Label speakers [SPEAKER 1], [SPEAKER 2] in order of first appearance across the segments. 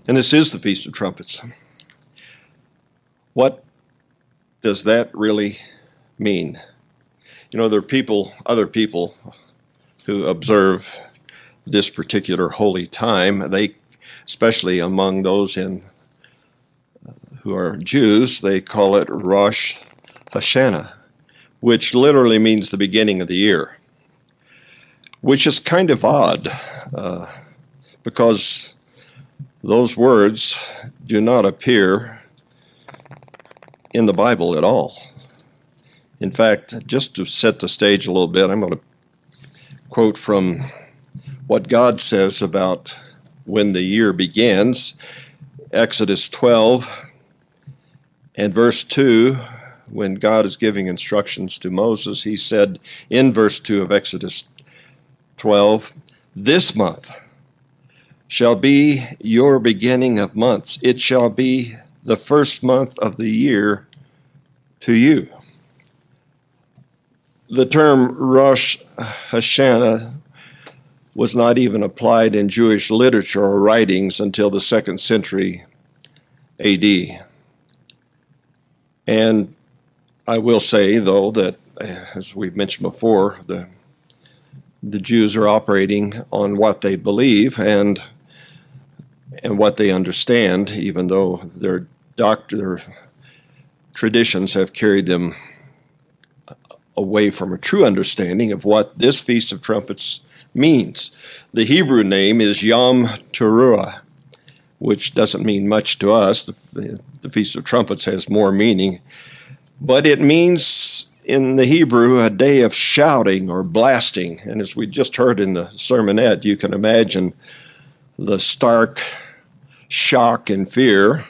[SPEAKER 1] And this is the Feast of Trumpets. What does that really mean? You know, there are other people who observe this particular holy time. They, especially among those who are Jews, they call it Rosh Hashanah, which literally means the beginning of the year, which is kind of odd because those words do not appear in the Bible at all. In fact, just to set the stage a little bit, I'm going to quote from what God says about when the year begins. Exodus 12 and verse 2, when God is giving instructions to Moses, he said in verse 2 of Exodus 12, "This month shall be your beginning of months. It shall be the first month of the year to you." The term Rosh Hashanah was not even applied in Jewish literature or writings until the 2nd century AD. And I will say, though, that as we've mentioned before, the Jews are operating on what they believe and what they understand, even though their traditions have carried them away from a true understanding of what this Feast of Trumpets means. The Hebrew name is Yom Teruah, which doesn't mean much to us. The Feast of Trumpets has more meaning, but it means in the Hebrew a day of shouting or blasting. And as we just heard in the sermonette, you can imagine the stark shock and fear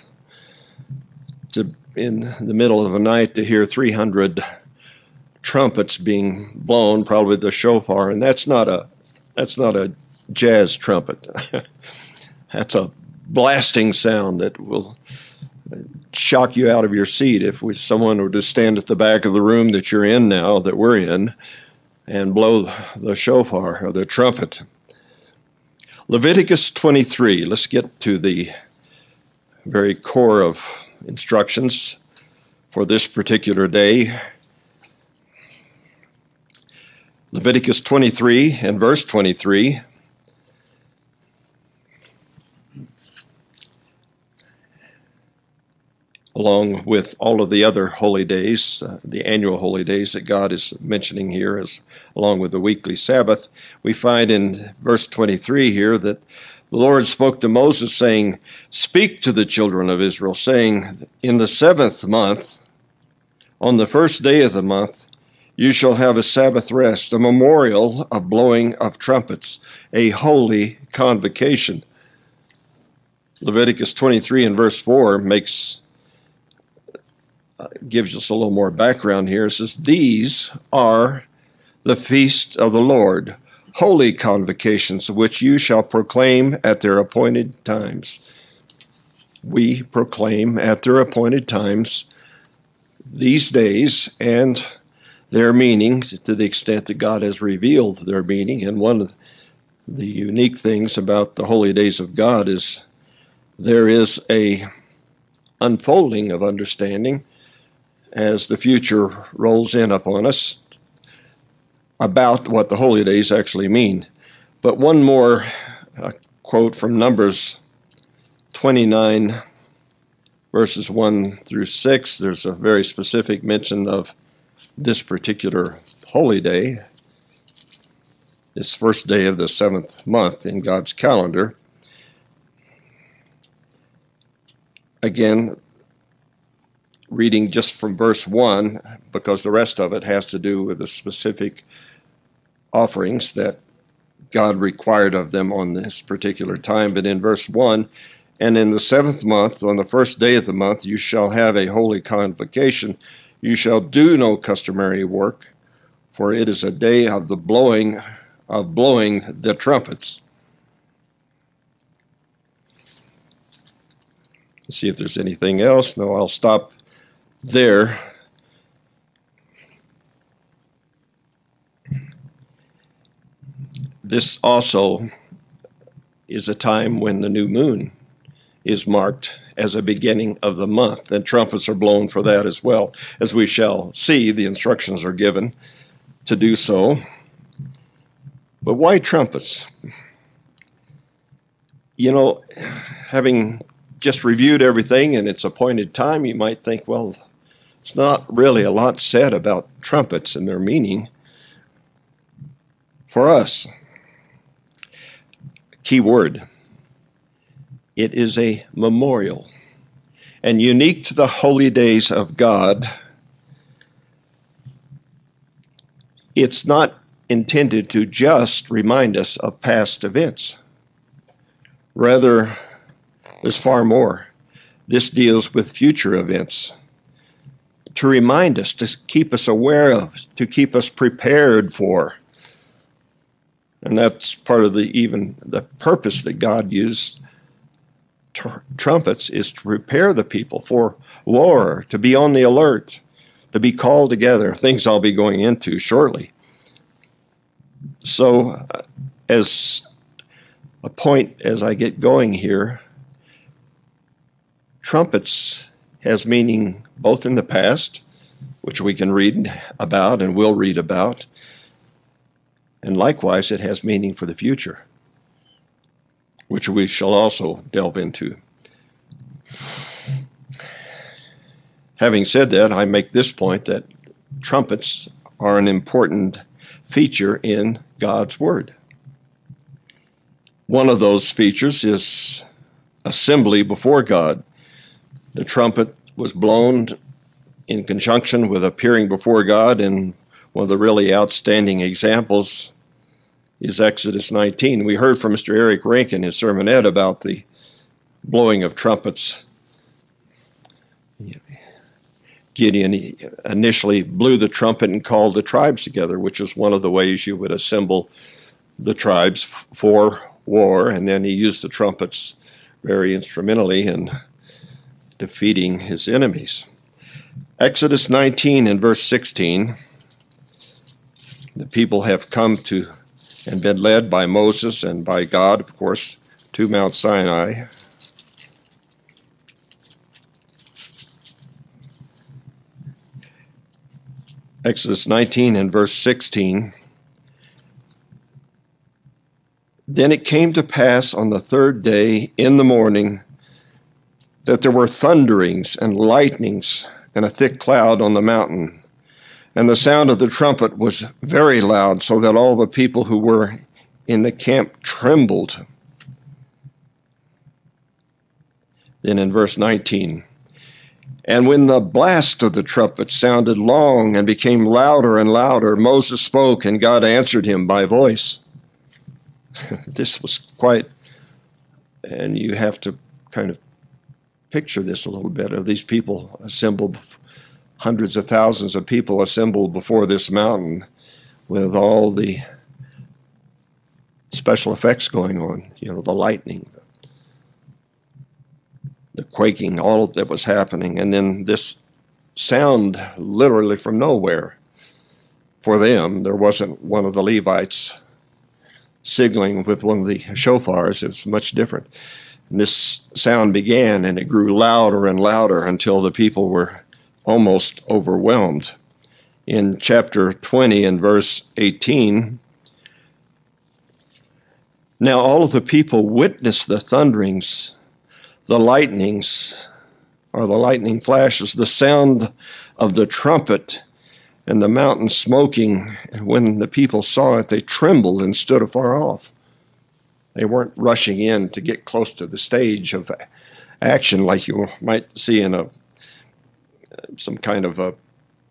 [SPEAKER 1] in the middle of the night to hear 300 trumpets being blown, probably the shofar, and that's not a jazz trumpet. That's a blasting sound that will shock you out of your seat if someone were to stand at the back of the room that you're in now, that we're in, and blow the shofar or the trumpet. Leviticus 23. Let's get to the very core of instructions for this particular day. Leviticus 23 and verse 23. Along with all of the other holy days, the annual holy days that God is mentioning here, along with the weekly Sabbath, we find in verse 23 here that the Lord spoke to Moses, saying, "Speak to the children of Israel, saying, in the 7th month, on the first day of the month, you shall have a Sabbath rest, a memorial of blowing of trumpets, a holy convocation." Leviticus 23 and verse 4 gives us a little more background here. It says, "These are the feast of the Lord, holy convocations, which you shall proclaim at their appointed times." We proclaim at their appointed times these days and their meaning, to the extent that God has revealed their meaning. And one of the unique things about the holy days of God is there is a unfolding of understanding as the future rolls in upon us about what the holy days actually mean. But one more quote from Numbers 29, verses 1 through 6. There's a very specific mention of this particular holy day, this first day of the 7th month in God's calendar. Again, reading just from verse 1, because the rest of it has to do with the specific offerings that God required of them on this particular time. But in verse 1, "And in the 7th month, on the first day of the month, you shall have a holy convocation. You shall do no customary work, for it is a day of the blowing the trumpets." Let's see if there's anything else. No, I'll stop there. This also is a time when the new moon is marked as a beginning of the month, and trumpets are blown for that as well. As we shall see, the instructions are given to do so. But why trumpets? You know, having just reviewed everything in its appointed time, you might think, well, it's not really a lot said about trumpets and their meaning for us. Key word. It is a memorial, and unique to the holy days of God. It's not intended to just remind us of past events. Rather, there's far more. This deals with future events, to remind us, to keep us aware of, to keep us prepared for. And that's part of the purpose that God used trumpets, is to prepare the people for war, to be on the alert, to be called together, things I'll be going into shortly. So, as a point as I get going here, trumpets has meaning both in the past, which we can read about and will read about, and likewise it has meaning for the future, which we shall also delve into. Having said that, I make this point that trumpets are an important feature in God's Word. One of those features is assembly before God. The trumpet was blown in conjunction with appearing before God, and one of the really outstanding examples is Exodus 19. We heard from Mr. Eric Rink in his sermonette about the blowing of trumpets. Gideon initially blew the trumpet and called the tribes together, which is one of the ways you would assemble the tribes for war, and then he used the trumpets very instrumentally in defeating his enemies. Exodus 19 and verse 16, the people have come to and been led by Moses and by God, of course, to Mount Sinai. Exodus 19 and verse 16. Then it came to pass on the third day in the morning that there were thunderings and lightnings and a thick cloud on the mountain. And the sound of the trumpet was very loud, so that all the people who were in the camp trembled. Then in verse 19, and when the blast of the trumpet sounded long and became louder and louder, Moses spoke, and God answered him by voice. This was quite, and you have to kind of picture this a little bit, of these people assembled, hundreds of thousands of people assembled before this mountain with all the special effects going on, the lightning, the quaking, all that was happening, and then this sound literally from nowhere. For them, there wasn't one of the Levites signaling with one of the shofars. It's much different. And this sound began, and it grew louder and louder until the people were almost overwhelmed. In chapter 20 and verse 18, now all of the people witnessed the thunderings, the lightnings, or the lightning flashes, the sound of the trumpet, and the mountain smoking. And when the people saw it, they trembled and stood afar off. They weren't rushing in to get close to the stage of action like you might see in some kind of a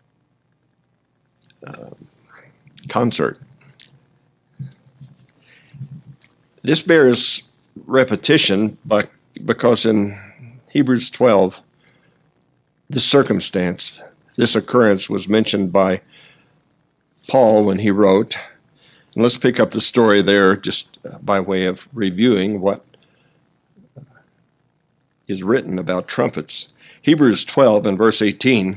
[SPEAKER 1] concert. This bears repetition because in Hebrews 12, this occurrence was mentioned by Paul when he wrote. And let's pick up the story there just by way of reviewing what is written about trumpets. Hebrews 12 and verse 18.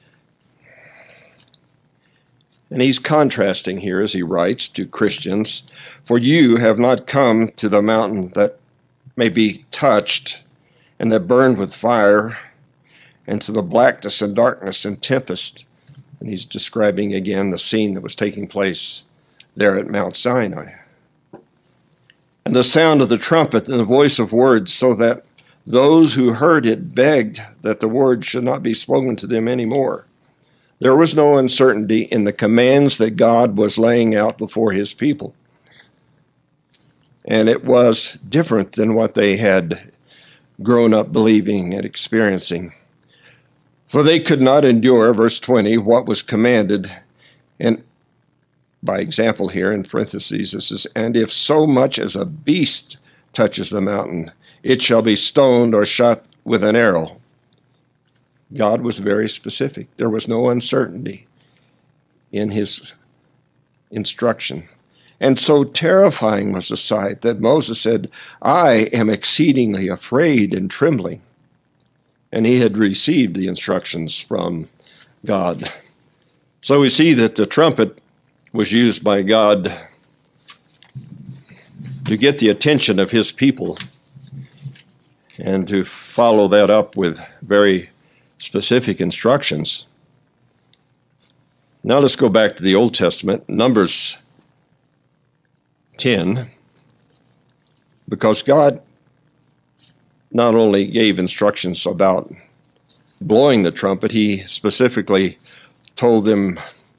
[SPEAKER 1] And he's contrasting here as he writes to Christians, for you have not come to the mountain that may be touched and that burned with fire, and to the blackness and darkness and tempest. And he's describing again the scene that was taking place there at Mount Sinai. And the sound of the trumpet and the voice of words, so that those who heard it begged that the word should not be spoken to them anymore. There was no uncertainty in the commands that God was laying out before his people. And it was different than what they had grown up believing and experiencing. For they could not endure, verse 20, what was commanded. And by example here in parentheses, it says, and if so much as a beast touches the mountain, it shall be stoned or shot with an arrow. God was very specific. There was no uncertainty in his instruction. And so terrifying was the sight that Moses said, I am exceedingly afraid and trembling. And he had received the instructions from God. So we see that the trumpet was used by God to get the attention of his people and to follow that up with very specific instructions. Now let's go back to the Old Testament, Numbers 10, because God not only gave instructions about blowing the trumpet, he specifically told them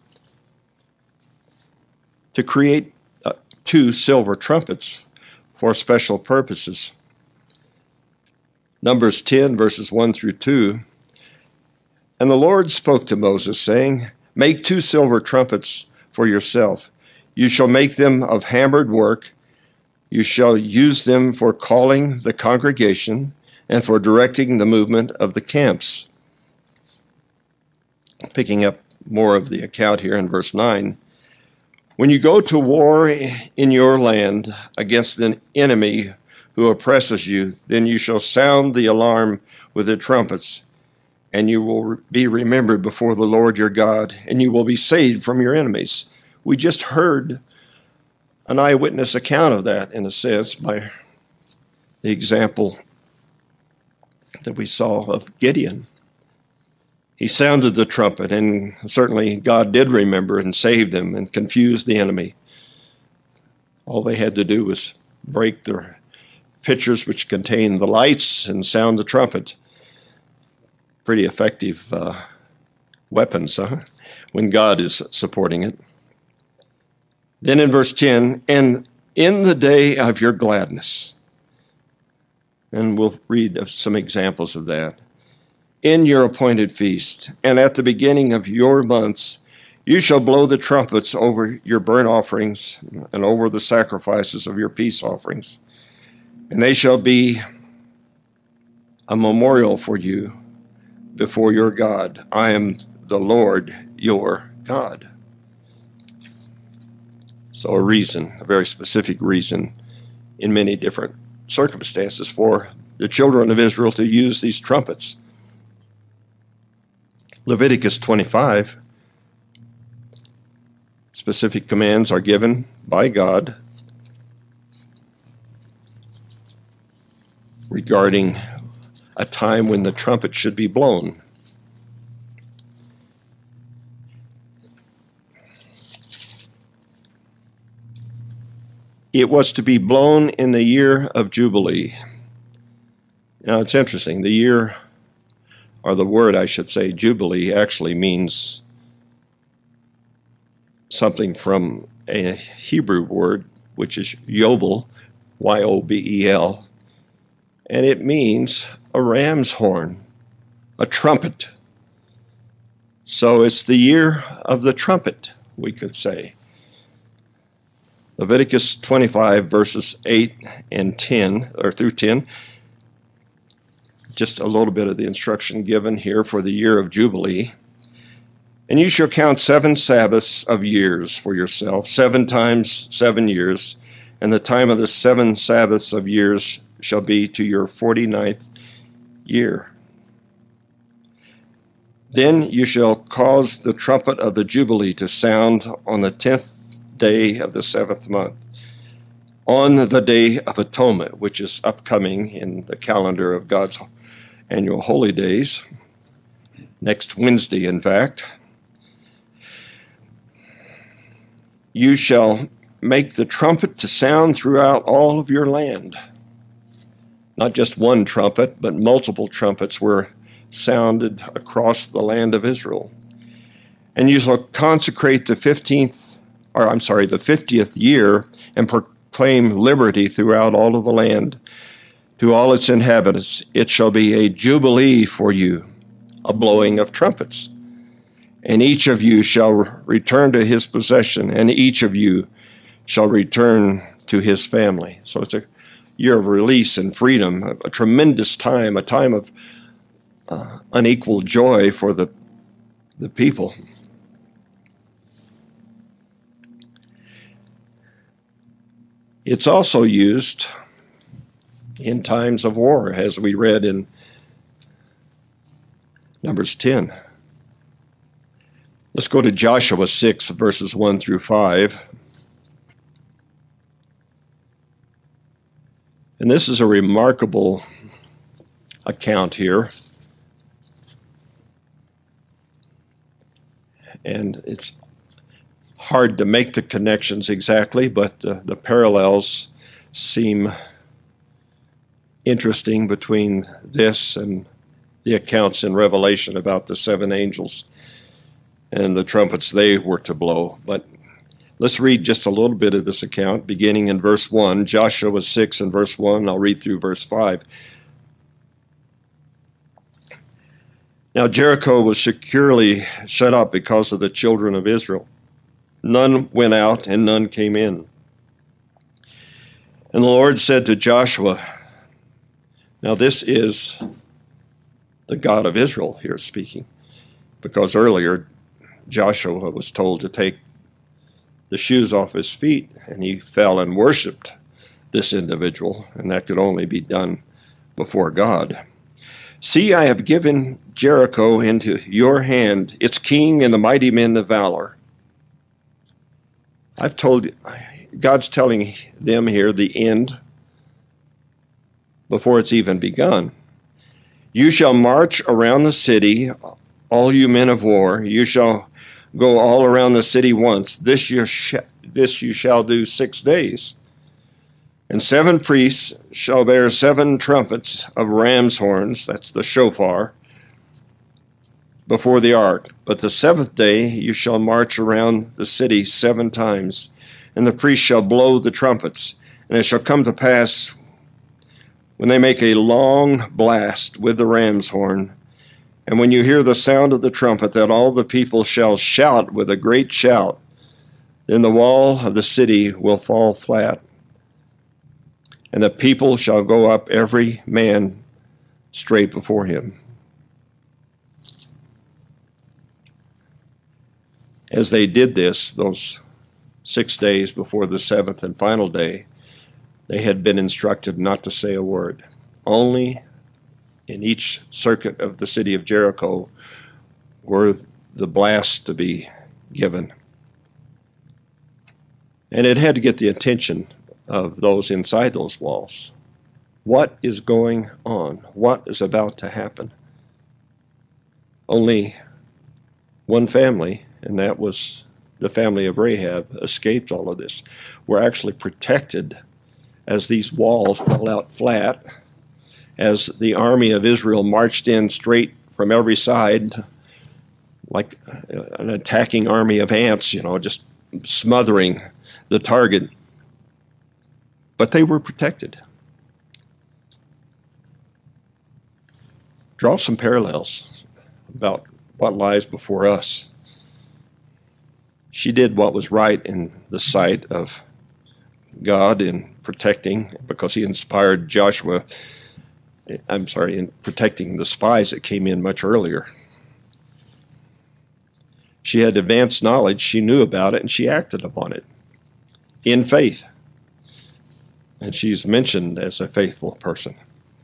[SPEAKER 1] to create 2 silver trumpets for special purposes. Numbers 10, verses 1 through 2. And the Lord spoke to Moses, saying, make 2 silver trumpets for yourself. You shall make them of hammered work. You shall use them for calling the congregation and for directing the movement of the camps. Picking up more of the account here in verse 9. When you go to war in your land against an enemy who oppresses you, then you shall sound the alarm with the trumpets, and you will be remembered before the Lord your God, and you will be saved from your enemies. We just heard an eyewitness account of that, in a sense, by the example that we saw of Gideon. He sounded the trumpet, and certainly God did remember and save them and confuse the enemy. All they had to do was break their pitchers which contained the lights and sound the trumpet. Pretty effective weapons, when God is supporting it. Then in verse 10, and in the day of your gladness, and we'll read some examples of that, in your appointed feast, and at the beginning of your months, you shall blow the trumpets over your burnt offerings and over the sacrifices of your peace offerings, and they shall be a memorial for you before your God. I am the Lord your God. So a reason, a very specific reason in many different circumstances for the children of Israel to use these trumpets. Leviticus 25, specific commands are given by God regarding a time when the trumpet should be blown. It was to be blown in the year of Jubilee. Now, it's interesting. The year, or the word, I should say, Jubilee, actually means something from a Hebrew word, which is Yobel, Y-O-B-E-L, and it means a ram's horn, a trumpet. So it's the year of the trumpet, we could say. Leviticus 25, verses 8 and 10, or through 10, just a little bit of the instruction given here for the year of Jubilee. And you shall count 7 Sabbaths of years for yourself, 7 times 7 years, and the time of the 7 Sabbaths of years shall be to your 49th year. Then you shall cause the trumpet of the Jubilee to sound on the 10th day of the 7th month. on the Day of Atonement, which is upcoming in the calendar of God's annual holy days, next Wednesday, in fact. You shall make the trumpet to sound throughout all of your land. Not just one trumpet, but multiple trumpets were sounded across the land of Israel. And you shall consecrate the 50th year and proclaim liberty throughout all of the land to all its inhabitants. It shall be a jubilee for you, a blowing of trumpets. And each of you shall return to his possession, and each of you shall return to his family. So it's a year of release and freedom, a tremendous time, a time of unequal joy for the people. It's also used in times of war, as we read in Numbers 10. Let's go to Joshua 6, verses 1 through 5. And this is a remarkable account here. And it's hard to make the connections exactly, but the parallels seem interesting between this and the accounts in Revelation about the 7 angels and the trumpets they were to blow. But let's read just a little bit of this account, beginning in verse 1. Joshua 6 and verse 1. I'll read through verse 5. Now Jericho was securely shut up because of the children of Israel. None went out and none came in. And the Lord said to Joshua, now this is the God of Israel here speaking, because earlier Joshua was told to take the shoes off his feet, and he fell and worshiped this individual, and that could only be done before God. See, I have given Jericho into your hand, its king and the mighty men of valor. God's telling them here the end before it's even begun. You shall march around the city, all you men of war. You shall go all around the city once. This you shall do 6 days. And 7 priests shall bear 7 trumpets of ram's horns, that's the shofar, before the ark. But the 7th day you shall march around the city 7 times, and the priests shall blow the trumpets. And it shall come to pass, when they make a long blast with the ram's horn, and when you hear the sound of the trumpet, that all the people shall shout with a great shout, then the wall of the city will fall flat, and the people shall go up every man straight before him. As they did this, those 6 days before the 7th and final day, they had been instructed not to say a word. Only in each circuit of the city of Jericho were the blasts to be given. And it had to get the attention of those inside those walls. What is going on? What is about to happen? Only one family, and that was the family of Rahab, escaped all of this. Were actually protected as these walls fell out flat, as the army of Israel marched in straight from every side, like an attacking army of ants, just smothering the target. But they were protected. Draw some parallels about what lies before us. She did what was right in the sight of God in protecting, because he inspired in protecting the spies that came in much earlier. She had advanced knowledge, she knew about it, and she acted upon it in faith. And she's mentioned as a faithful person.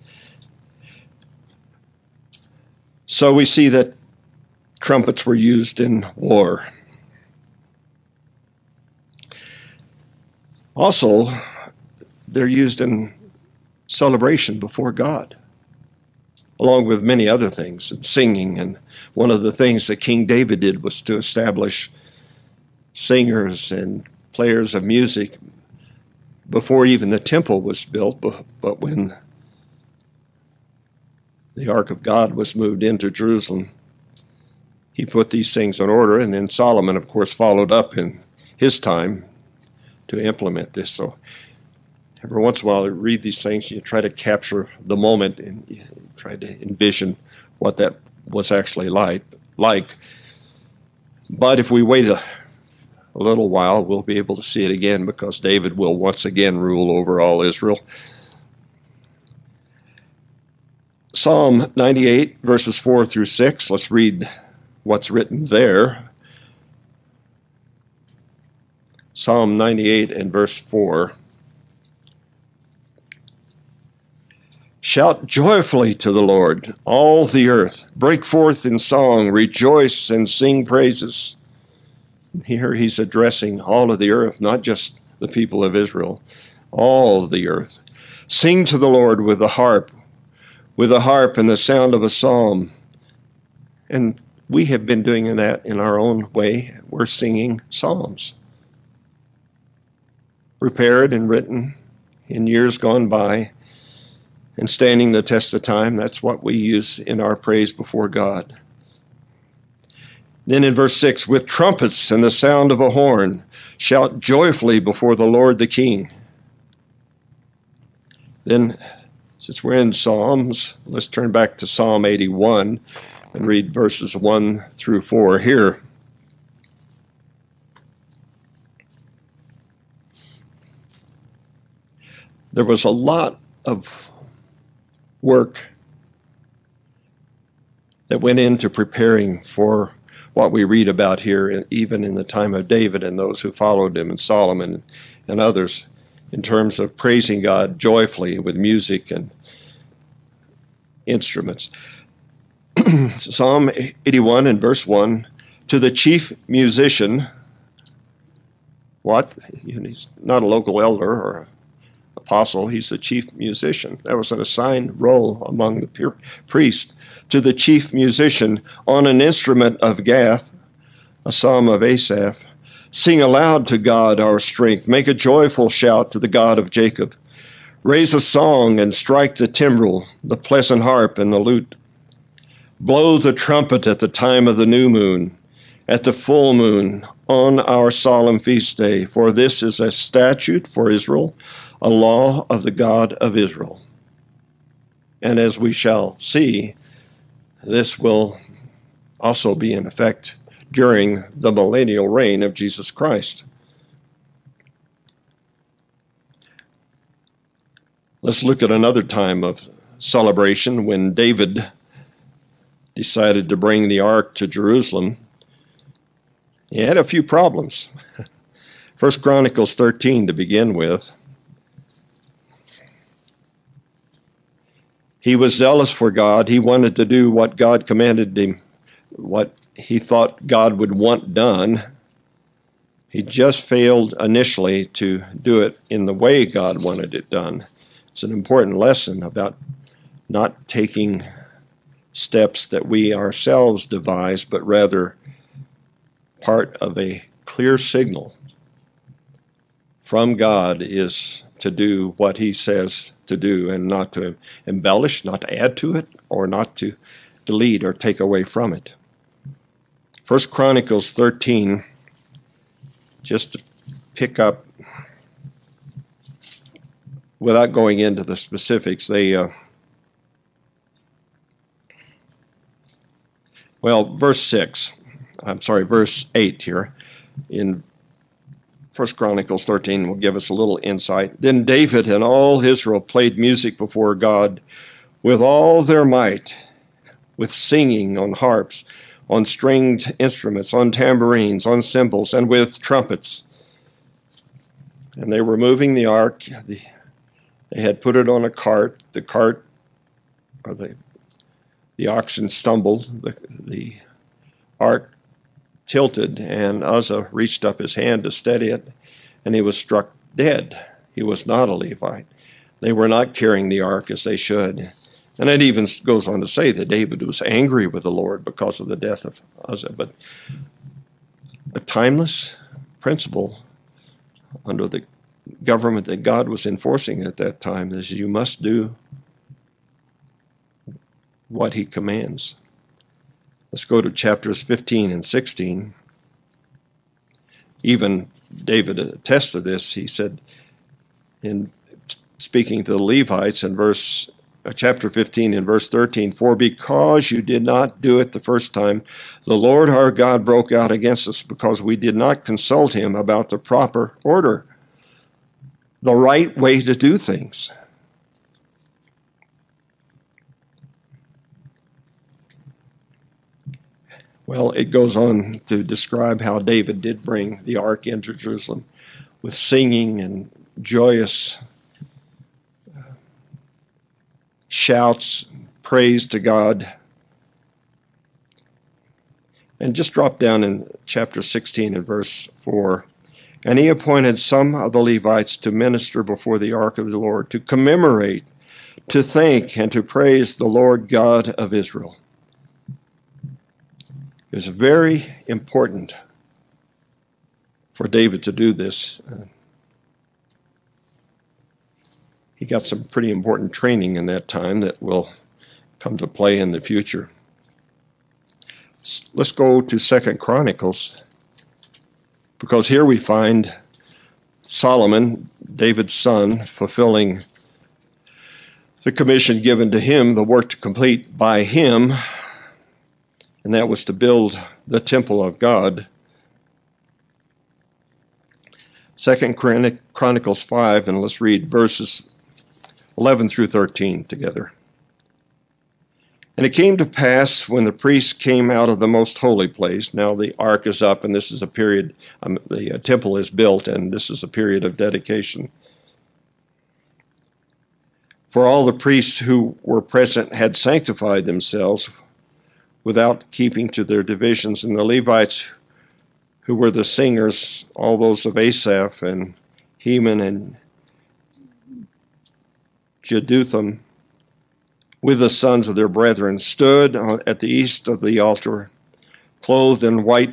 [SPEAKER 1] So we see that trumpets were used in war. Also, they're used in celebration before God, along with many other things, and singing. And one of the things that King David did was to establish singers and players of music before even the temple was built, but when the Ark of God was moved into Jerusalem, he put these things in order, and then Solomon, of course, followed up in his time to implement this. So every once in a while, you read these things, you try to capture the moment and you try to envision what that was actually like. But if we wait a little while, we'll be able to see it again, because David will once again rule over all Israel. Psalm 98, verses 4 through 6. Let's read what's written there. Psalm 98 and verse 4. Shout joyfully to the Lord, all the earth. Break forth in song, rejoice and sing praises. Here he's addressing all of the earth, not just the people of Israel, all of the earth. Sing to the Lord with the harp and the sound of a psalm. And we have been doing that in our own way. We're singing psalms, prepared and written in years gone by, and standing the test of time. That's what we use in our praise before God. Then in verse 6, with trumpets and the sound of a horn, shout joyfully before the Lord the King. Then, since we're in Psalms, let's turn back to Psalm 81 and read verses 1 through 4 here. There was a lot of work that went into preparing for what we read about here, even in the time of David and those who followed him, and Solomon and others, in terms of praising God joyfully with music and instruments. Psalm 81 and verse 1, to the chief musician, what? He's not a local elder or apostle, he's the chief musician. That was an assigned role among the priests. To the chief musician, on an instrument of Gath, a psalm of Asaph, sing aloud to God our strength, make a joyful shout to the God of Jacob. Raise a song and strike the timbrel, the pleasant harp and the lute. Blow the trumpet at the time of the new moon, at the full moon, on our solemn feast day, for this is a statute for Israel, a law of the God of Israel. And as we shall see, this will also be in effect during the millennial reign of Jesus Christ. Let's look at another time of celebration when David decided to bring the ark to Jerusalem. He had a few problems. 1 Chronicles 13 to begin with. He was zealous for God. He wanted to do what God commanded him, what he thought God would want done. He just failed initially to do it in the way God wanted it done. It's an important lesson about not taking steps that we ourselves devise, but rather part of a clear signal from God is to do what he says to do, and not to embellish, not to add to it, or not to delete or take away from it. 1 Chronicles 13, just to pick up, without going into the specifics, verse 8 here in 1 Chronicles 13 will give us a little insight. Then David and all Israel played music before God with all their might, with singing on harps, on stringed instruments, on tambourines, on cymbals, and with trumpets. And they were moving the ark. They had put it on a cart. The cart, or the oxen stumbled. The ark tilted, and Uzzah reached up his hand to steady it, and he was struck dead. He was not a Levite. They were not carrying the ark as they should. And it even goes on to say that David was angry with the Lord because of the death of Uzzah. But a timeless principle under the government that God was enforcing at that time is you must do what he commands. Let's go to chapters 15 and 16. Even David attests to this. He said, in speaking to the Levites in chapter 15 and verse 13, "For because you did not do it the first time, the Lord our God broke out against us because we did not consult him about the proper order," the right way to do things. Well, it goes on to describe how David did bring the ark into Jerusalem with singing and joyous shouts, praise to God. And just drop down in chapter 16 and verse 4. "And he appointed some of the Levites to minister before the ark of the Lord, to commemorate, to thank, and to praise the Lord God of Israel." It was very important for David to do this. He got some pretty important training in that time that will come to play in the future. Let's go to 2 Chronicles, because here we find Solomon, David's son, fulfilling the commission given to him, the work to complete by him, and that was to build the temple of God. 2 Chronicles 5, and let's read verses 11 through 13 together. "And it came to pass when the priests came out of the most holy place," now the ark is up, and this is a period, the temple is built, and this is a period of dedication. "For all the priests who were present had sanctified themselves without keeping to their divisions, and the Levites who were the singers, all those of Asaph and Heman and Jeduthun, with the sons of their brethren, stood at the east of the altar, clothed in white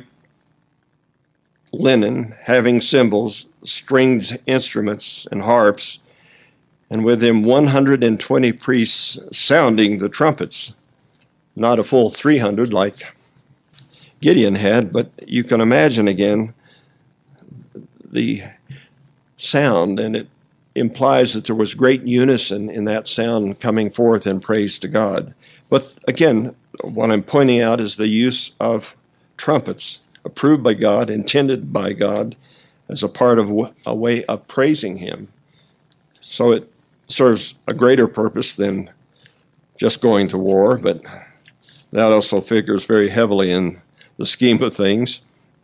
[SPEAKER 1] linen, having cymbals, stringed instruments, and harps, and with them 120 priests sounding the trumpets." Not a full 300 like Gideon had, but you can imagine again the sound, and it implies that there was great unison in that sound coming forth in praise to God. But again, what I'm pointing out is the use of trumpets, approved by God, intended by God, as a part of a way of praising him. So it serves a greater purpose than just going to war, but that also figures very heavily in the scheme of things.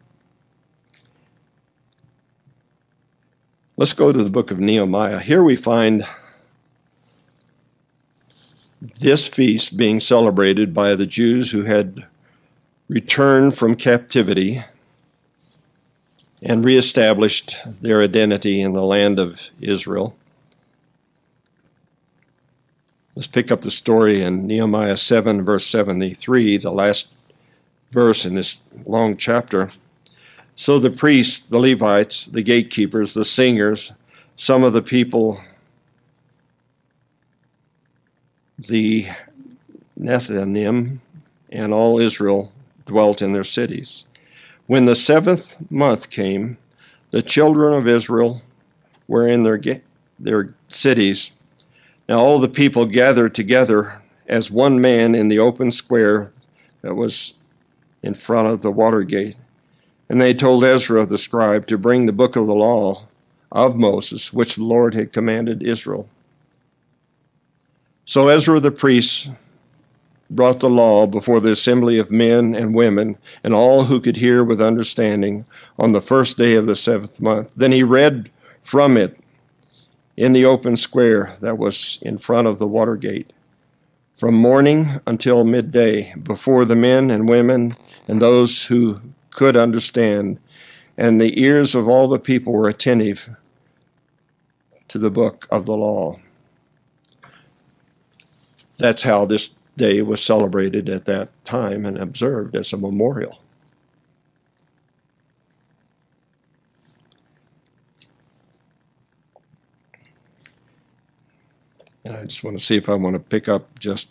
[SPEAKER 1] Let's go to the book of Nehemiah. Here we find this feast being celebrated by the Jews who had returned from captivity and reestablished their identity in the land of Israel. Let's pick up the story in Nehemiah 7, verse 73, the last verse in this long chapter. "So the priests, the Levites, the gatekeepers, the singers, some of the people, the Nethinim, and all Israel dwelt in their cities. When the 7th month came, the children of Israel were in their cities. Now all the people gathered together as one man in the open square that was in front of the water gate. And they told Ezra the scribe to bring the book of the law of Moses, which the Lord had commanded Israel. So Ezra the priest brought the law before the assembly of men and women and all who could hear with understanding on the first day of the 7th month. Then he read from it in the open square that was in front of the water gate, from morning until midday, before the men and women and those who could understand, and the ears of all the people were attentive to the book of the law. That's how this day was celebrated at that time and observed as a memorial. And I just want to see if I want to pick up just...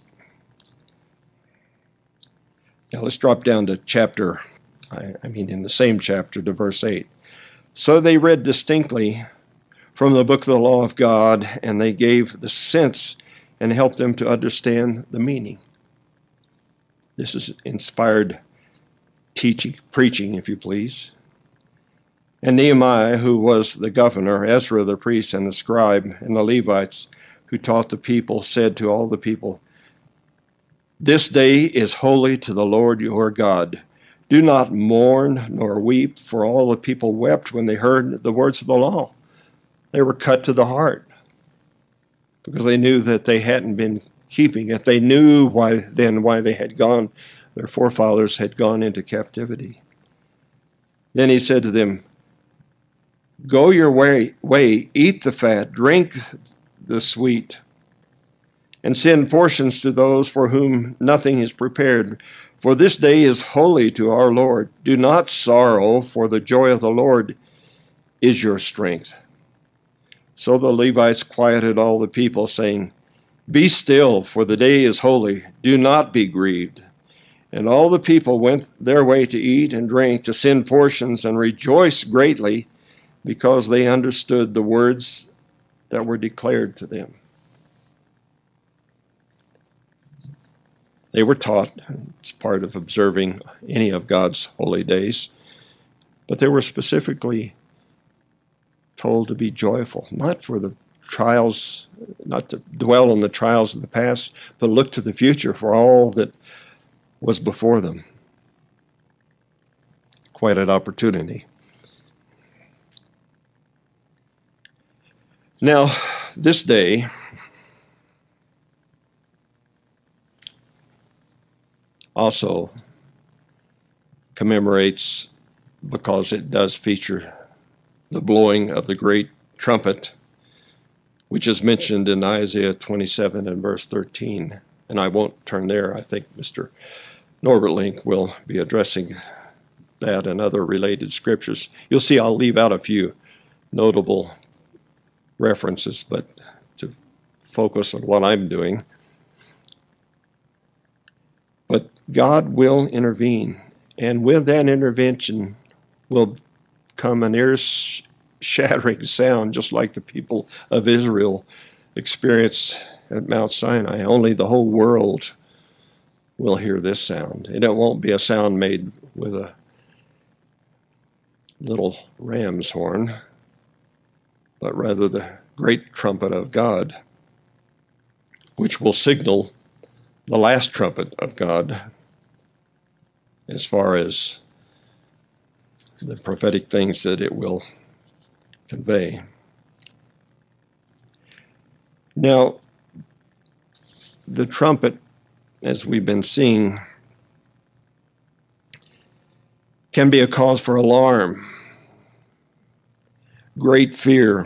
[SPEAKER 1] let's drop down to in the same chapter to verse 8. So they read distinctly from the book of the law of God, and they gave the sense and helped them to understand the meaning. This is inspired preaching, if you please. And Nehemiah, who was the governor, Ezra the priest, and the scribe, and the Levites, who taught the people, said to all the people, "This day is holy to the Lord your God. Do not mourn nor weep," for all the people wept when they heard the words of the law. They were cut to the heart because they knew that they hadn't been keeping it. They knew why they had gone, their forefathers had gone into captivity. Then he said to them, "Go your way, eat the fat, drink the sweet, and send portions to those for whom nothing is prepared. For this day is holy to our Lord. Do not sorrow, for the joy of the Lord is your strength." So the Levites quieted all the people, saying, "Be still, for the day is holy. Do not be grieved." And all the people went their way to eat and drink, to send portions, and rejoice greatly, because they understood the words that were declared to them. They were taught, it's part of observing any of God's holy days, but they were specifically told to be joyful, not for the trials, not to dwell on the trials of the past, but look to the future for all that was before them. Quite an opportunity. Now, this day also commemorates, because it does feature the blowing of the great trumpet, which is mentioned in Isaiah 27 and verse 13. And I won't turn there. I think Mr. Norbert Link will be addressing that and other related scriptures. You'll see I'll leave out a few notable references, but to focus on what I'm doing. But God will intervene, and with that intervention will come an ear-shattering sound, just like the people of Israel experienced at Mount Sinai. Only the whole world will hear this sound, and it won't be a sound made with a little ram's horn, but rather the great trumpet of God, which will signal the last trumpet of God as far as the prophetic things that it will convey. Now, the trumpet, as we've been seeing, can be a cause for alarm, great fear.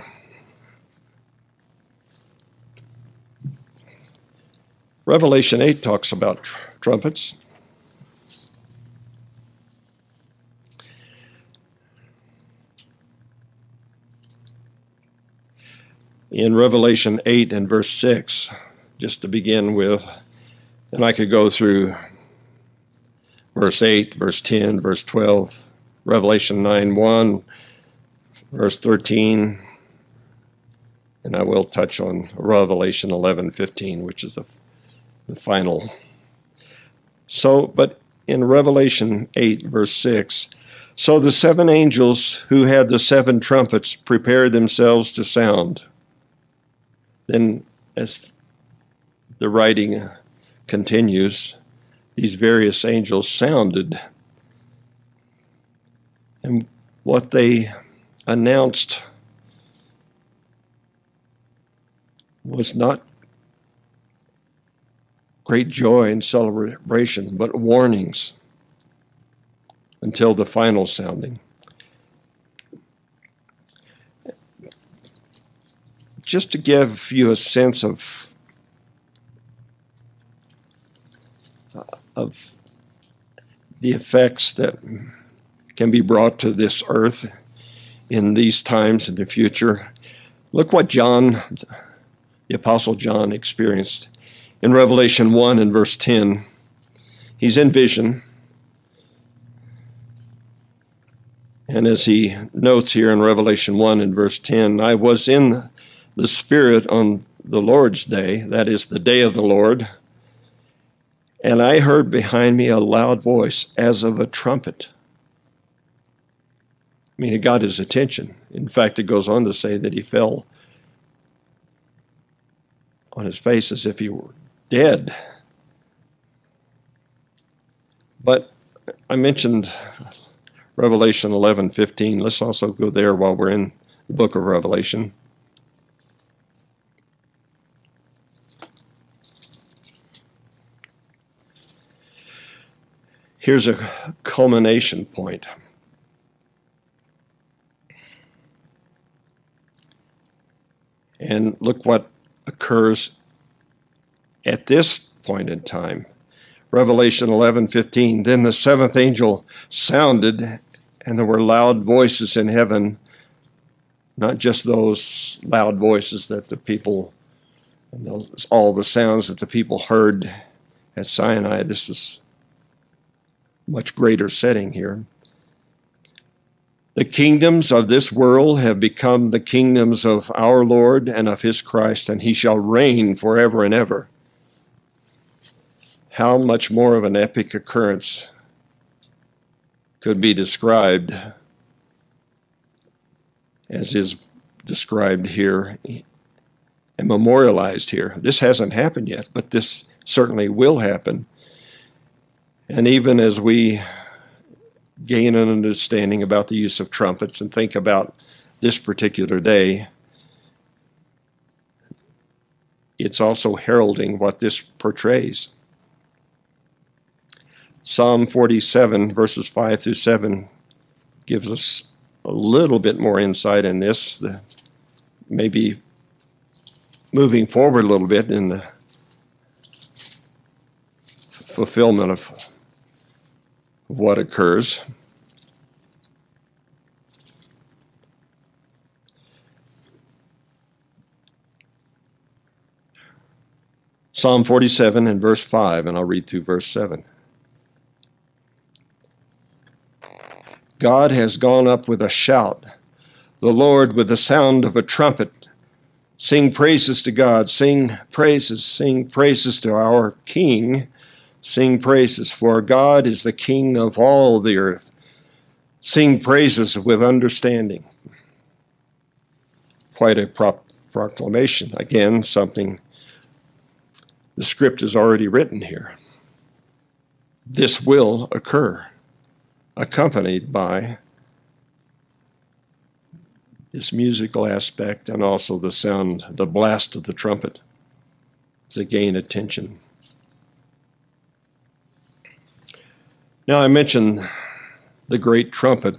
[SPEAKER 1] Revelation 8 talks about trumpets. In Revelation 8 and verse 6, just to begin with, and I could go through verse 8, verse 10, verse 12, Revelation 9:1, verse 13, and I will touch on Revelation 11:15, which is the final. So, but in Revelation 8, verse 6, so the seven angels who had the seven trumpets prepared themselves to sound. Then, as the writing continues, these various angels sounded, and what they announced was not great joy and celebration, but warnings until the final sounding. just to give you a sense of the effects that can be brought to this earth in these times in the future, look what John, the Apostle John, experienced in Revelation 1 and verse 10. He's in vision. And as he notes here in Revelation 1 and verse 10, I was in the Spirit on the Lord's day, that is the day of the Lord, and I heard behind me a loud voice as of a trumpet. I mean, it got his attention. In fact, it goes on to say that he fell on his face as if he were dead. But I mentioned Revelation 11:15. Let's also go there while we're in the book of Revelation. Here's a culmination point. And look what occurs at this point in time. Revelation 11:15. Then the seventh angel sounded, and there were loud voices in heaven, not just those loud voices that the people, and all the sounds that the people heard at Sinai. This is a much greater setting here. The kingdoms of this world have become the kingdoms of our Lord and of his Christ, and he shall reign forever and ever. How much more of an epic occurrence could be described as is described here and memorialized here? This hasn't happened yet, but this certainly will happen. And even as we gain an understanding about the use of trumpets and think about this particular day, it's also heralding what this portrays. Psalm 47, verses 5 through 7, gives us a little bit more insight in this, maybe moving forward a little bit in the fulfillment of what occurs. Psalm 47 and verse 5, and I'll read through verse 7. God has gone up with a shout, the Lord with the sound of a trumpet. Sing praises to God, sing praises to our King. Sing praises, for God is the King of all the earth. Sing praises with understanding. Quite a proclamation. Again, something the script is already written here. This will occur, accompanied by this musical aspect and also the sound, the blast of the trumpet to gain attention. Now, I mentioned the great trumpet.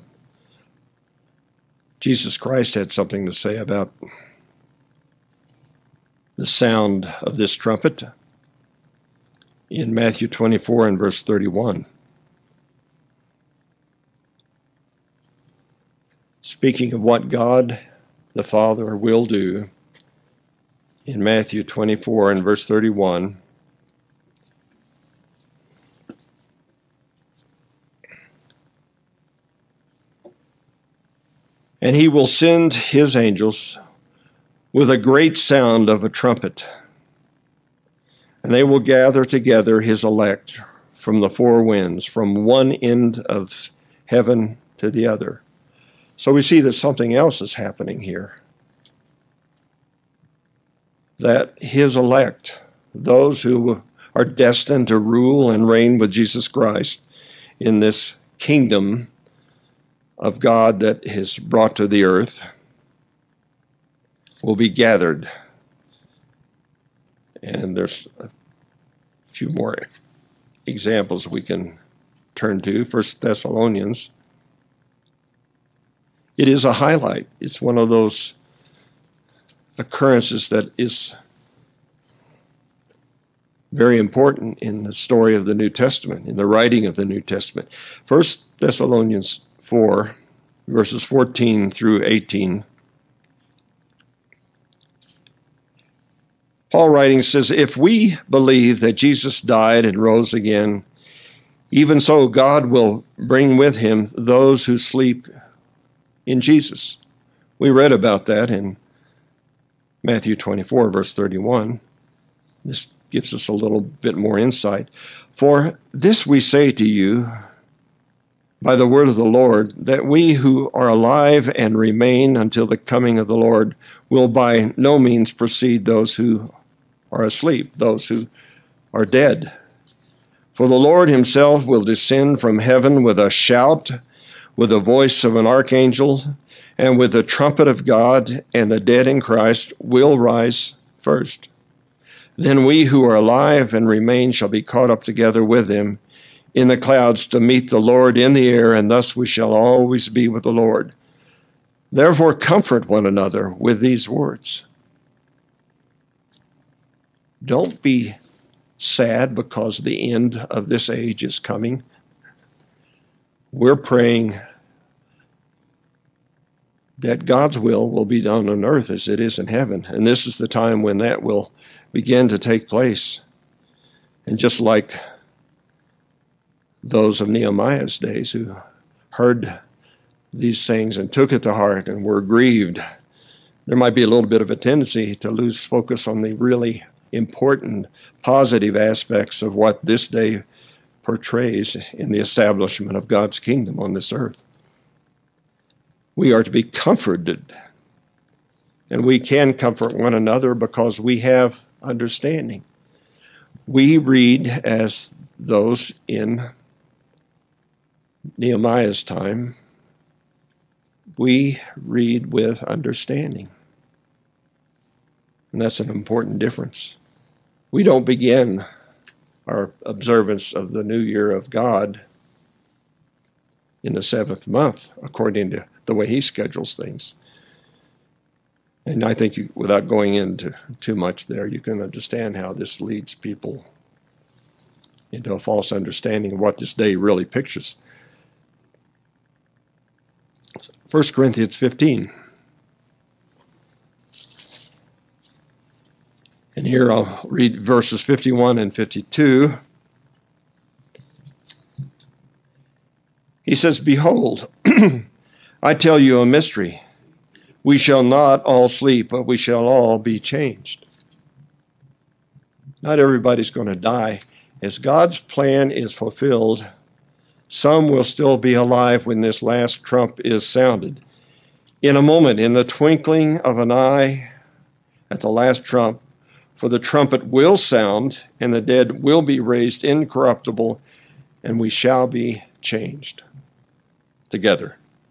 [SPEAKER 1] Jesus Christ had something to say about the sound of this trumpet in Matthew 24 and verse 31. Speaking of what God the Father will do, in Matthew 24 and verse 31, and he will send his angels with a great sound of a trumpet, and they will gather together his elect from the four winds, from one end of heaven to the other. So we see that something else is happening here. That his elect, those who are destined to rule and reign with Jesus Christ in this kingdom of God that is brought to the earth, will be gathered. And there's a few more examples we can turn to. 1 Thessalonians. It is a highlight. It's one of those occurrences that is very important in the story of the New Testament, in the writing of the New Testament. 1 Thessalonians 4, verses 14 through 18. Paul writing says, "If we believe that Jesus died and rose again, even so God will bring with him those who sleep in Jesus." We read about that in Matthew 24, verse 31. This gives us a little bit more insight. "For this we say to you by the word of the Lord, that we who are alive and remain until the coming of the Lord will by no means precede those who are asleep, those who are dead. For the Lord himself will descend from heaven with a shout, with the voice of an archangel, and with the trumpet of God, and the dead in Christ will rise first. Then we who are alive and remain shall be caught up together with them in the clouds to meet the Lord in the air, and thus we shall always be with the Lord. Therefore comfort one another with these words." Don't be sad because the end of this age is coming. We're praying that God's will be done on earth as it is in heaven. And this is the time when that will begin to take place. And just like those of Nehemiah's days who heard these things and took it to heart and were grieved, there might be a little bit of a tendency to lose focus on the really important positive aspects of what this day portrays in the establishment of God's kingdom on this earth. We are to be comforted, and we can comfort one another because we have understanding. We read as those in Nehemiah's time. We read with understanding. And that's an important difference. We don't begin our observance of the new year of God in the 7th month, according to the way he schedules things. And I think without going into too much there, you can understand how this leads people into a false understanding of what this day really pictures. 1 Corinthians 15. And here I'll read verses 51 and 52. He says, "Behold, I tell you a mystery. We shall not all sleep, but we shall all be changed." Not everybody's going to die. As God's plan is fulfilled, some will still be alive when this last trump is sounded. In a moment, in the twinkling of an eye, at the last trump, for the trumpet will sound, and the dead will be raised incorruptible, and we shall be changed together.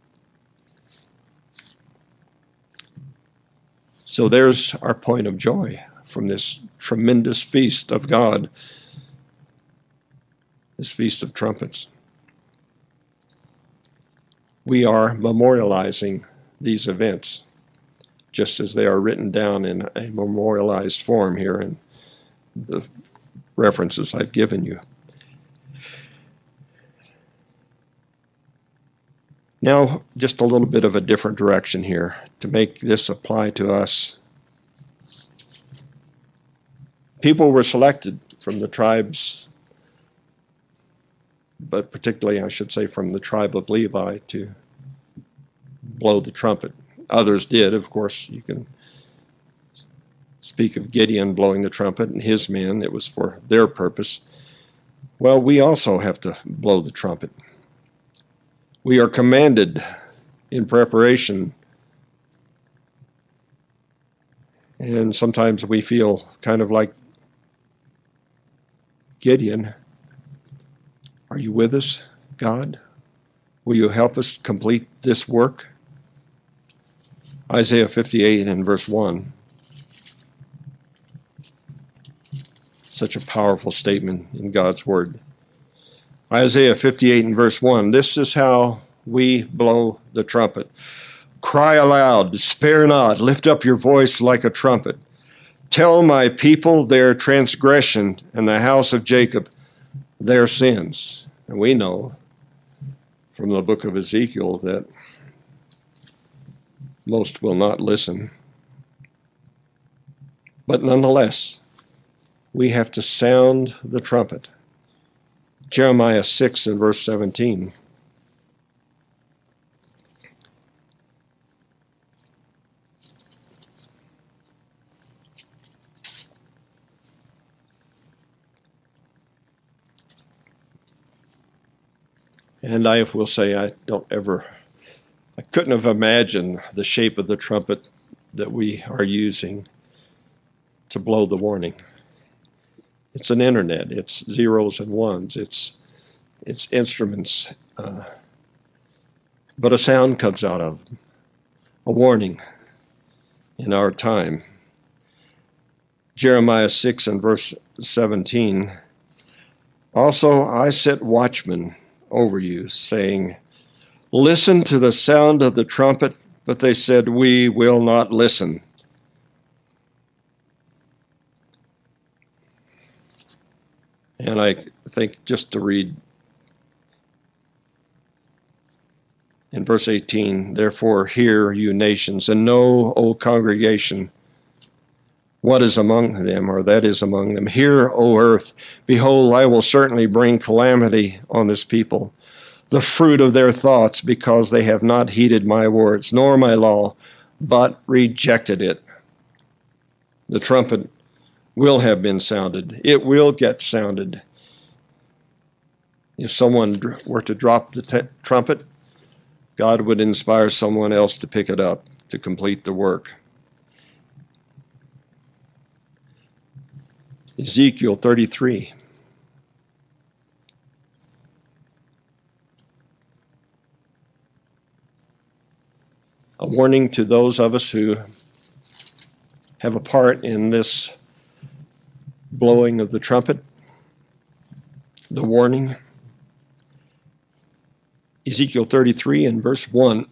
[SPEAKER 1] So there's our point of joy from this tremendous feast of God, this Feast of Trumpets. We are memorializing these events, just as they are written down in a memorialized form here in the references I've given you. Now, just a little bit of a different direction here to make this apply to us. People were selected from the tribes, but particularly, I should say, from the tribe of Levi to blow the trumpet. Others did, of course. You can speak of Gideon blowing the trumpet and his men. It was for their purpose. Well, we also have to blow the trumpet. We are commanded in preparation, and sometimes we feel kind of like Gideon. Are you with us, God? Will you help us complete this work? Isaiah 58 and verse 1. Such a powerful statement in God's word. Isaiah 58 and verse 1. This is how we blow the trumpet. Cry aloud, spare not, lift up your voice like a trumpet. Tell my people their transgression, and the house of Jacob their sins. And we know from the book of Ezekiel that most will not listen. But nonetheless, we have to sound the trumpet. Jeremiah 6 and verse 17. And I will say I couldn't have imagined the shape of the trumpet that we are using to blow the warning. It's an internet. It's zeros and ones. It's instruments. But a sound comes out of them, a warning in our time. Jeremiah 6 and verse 17. Also I set watchmen over you, saying, listen to the sound of the trumpet. But they said, we will not listen. And I think just to read in verse 18, therefore hear, you nations, and know, O congregation, what is among them, or that is among them. Hear, O earth, behold, I will certainly bring calamity on this people, the fruit of their thoughts, because they have not heeded my words, nor my law, but rejected it. The trumpet will have been sounded. It will get sounded. If someone were to drop the trumpet, God would inspire someone else to pick it up, to complete the work. Ezekiel 33. A warning to those of us who have a part in this blowing of the trumpet. The warning. Ezekiel 33 and verse 1.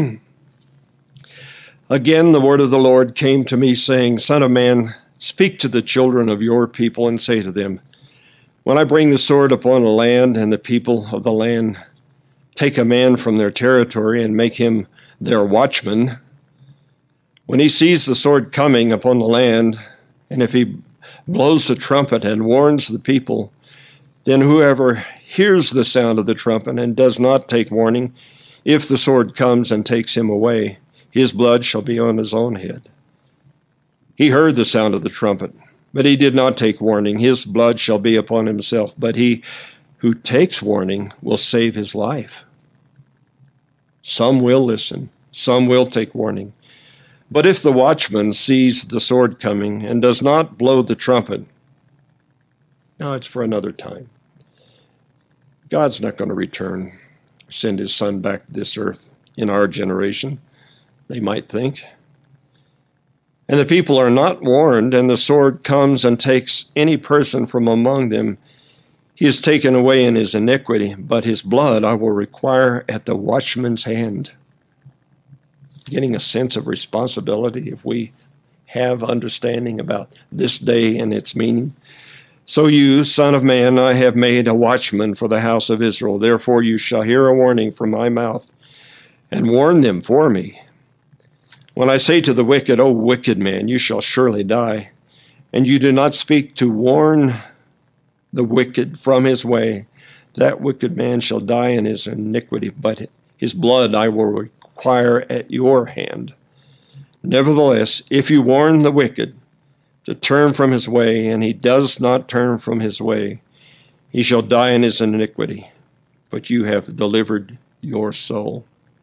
[SPEAKER 1] Again, the word of the Lord came to me, saying, Son of man, speak to the children of your people and say to them, when I bring the sword upon a land, and the people of the land take a man from their territory and make him their watchman, when he sees the sword coming upon the land, and if he blows the trumpet and warns the people, then whoever hears the sound of the trumpet and does not take warning, if the sword comes and takes him away, his blood shall be on his own head. He heard the sound of the trumpet, but he did not take warning. His blood shall be upon himself, but he who takes warning will save his life. Some will listen, some will take warning. But if the watchman sees the sword coming and does not blow the trumpet, now it's for another time. God's not going to send his son back to this earth in our generation, they might think. And the people are not warned, and the sword comes and takes any person from among them. He is taken away in his iniquity, but his blood I will require at the watchman's hand. Getting a sense of responsibility if we have understanding about this day and its meaning. So you, son of man, I have made a watchman for the house of Israel. Therefore you shall hear a warning from my mouth, and warn them for me. When I say to the wicked, O wicked man, you shall surely die, and you do not speak to warn the wicked from his way, that wicked man shall die in his iniquity, but his blood I will require at your hand. Nevertheless, if you warn the wicked to turn from his way, and he does not turn from his way, he shall die in his iniquity, but you have delivered your soul.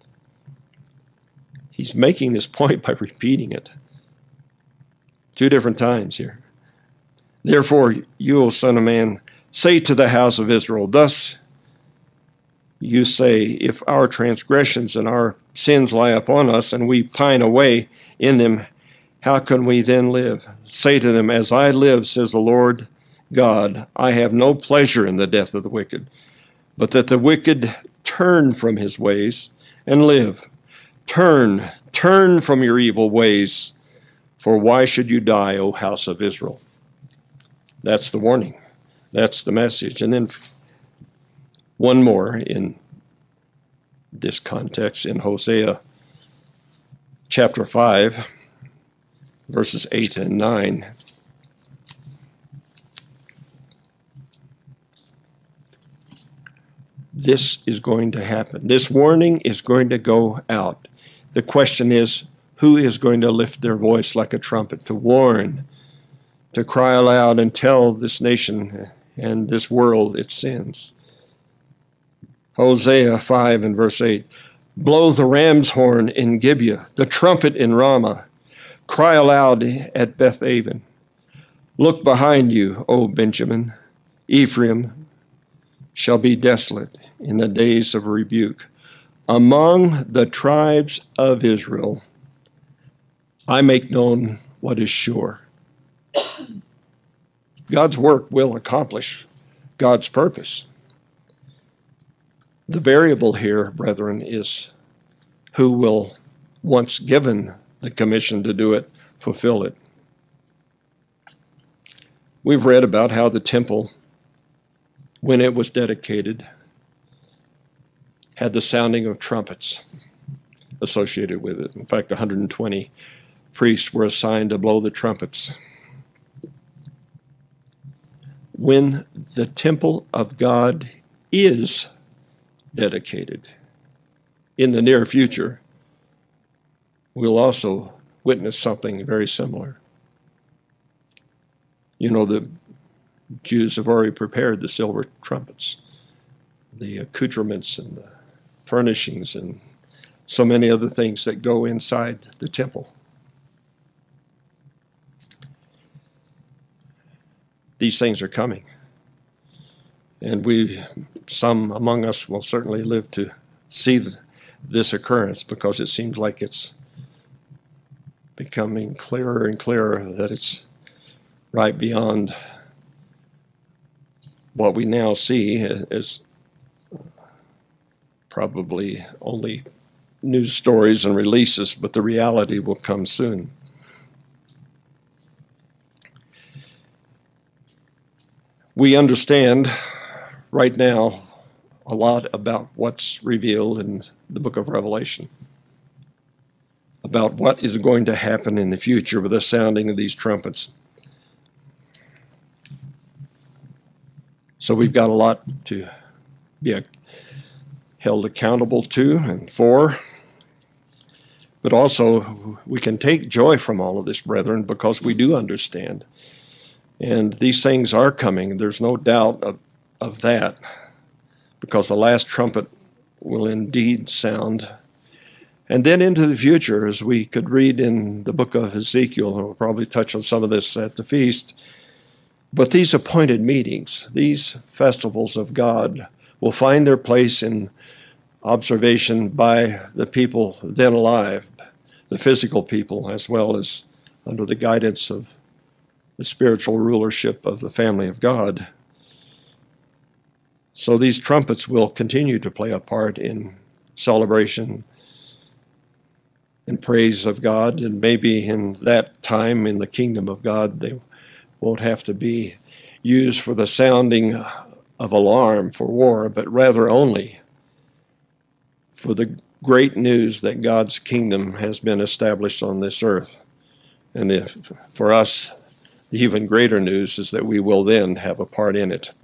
[SPEAKER 1] He's making this point by repeating it 2 different times here. Therefore, you, O son of man, say to the house of Israel, thus you say, if our transgressions and our sins lie upon us, and we pine away in them, how can we then live? Say to them, as I live, says the Lord God, I have no pleasure in the death of the wicked, but that the wicked turn from his ways and live. Turn from your evil ways, for why should you die, O house of Israel? That's the warning. That's the message. And then one more in this context in Hosea chapter 5, verses 8 and 9. This is going to happen. This warning is going to go out. The question is, who is going to lift their voice like a trumpet to warn, to cry aloud and tell this nation and this world its sins? Hosea 5 and verse 8. Blow the ram's horn in Gibeah, the trumpet in Ramah. Cry aloud at Beth-aven. Look behind you, O Benjamin. Ephraim shall be desolate in the days of rebuke. Among the tribes of Israel, I make known what is sure. God's work will accomplish God's purpose. The variable here, brethren, is who will, once given the commission to do it, fulfill it. We've read about how the temple, when it was dedicated, had the sounding of trumpets associated with it. In fact, 120 priests were assigned to blow the trumpets. When the temple of God is dedicated in the near future, we'll also witness something very similar. You know, the Jews have already prepared the silver trumpets, the accoutrements and the furnishings and so many other things that go inside the temple. These things are coming. And some among us will certainly live to see this occurrence, because it seems like it's becoming clearer and clearer that it's right beyond what we now see as probably only news stories and releases, but the reality will come soon. We understand right now a lot about what's revealed in the book of Revelation, about what is going to happen in the future with the sounding of these trumpets. So we've got a lot to be held accountable to and for, but also we can take joy from all of this, brethren, because we do understand. And these things are coming. There's no doubt of that, because the last trumpet will indeed sound. And then into the future, as we could read in the book of Ezekiel, and we'll probably touch on some of this at the feast, but these appointed meetings, these festivals of God, will find their place in observation by the people then alive, the physical people, as well as under the guidance of the spiritual rulership of the family of God. So these trumpets will continue to play a part in celebration and praise of God, and maybe in that time in the kingdom of God they won't have to be used for the sounding of alarm for war, but rather only for the great news that God's kingdom has been established on this earth. And for us, the even greater news is that we will then have a part in it.